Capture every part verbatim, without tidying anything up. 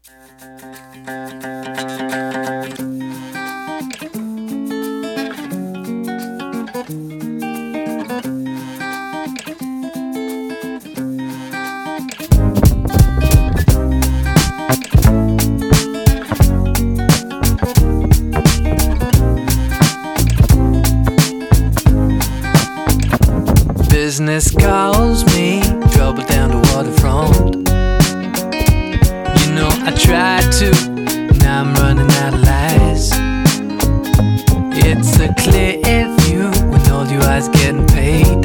Business calls me, trouble down the waterfront. You know I tried to, now I'm running out of lies. It's a clear view when all your eyes getting paid.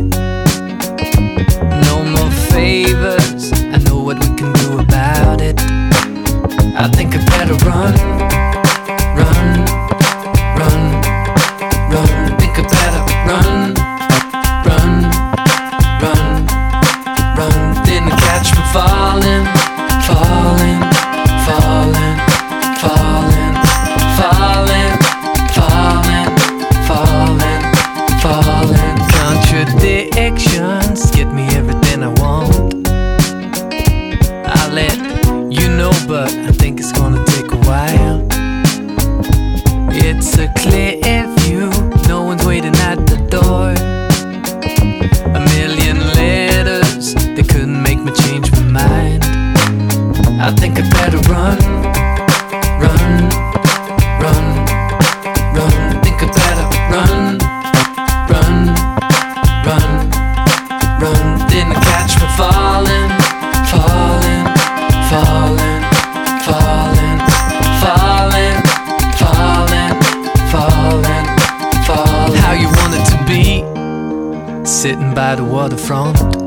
No more favors, I know what we can do about it. I think I better run, run, run, run. Think I better run, run, run, run. Didn't catch me falling, falling, falling, falling, falling, falling, falling, falling. Contradictions get me everything I want. I'll let you know, but I think it's gonna take a while. It's a clear view, no one's waiting at the door. A million letters, they couldn't make me change my mind. I think I better run, run, run, run. Think I better run, run, run, run. Didn't catch me falling, falling, falling, falling, falling, falling, falling, falling. How you want it to be, sitting by the waterfront.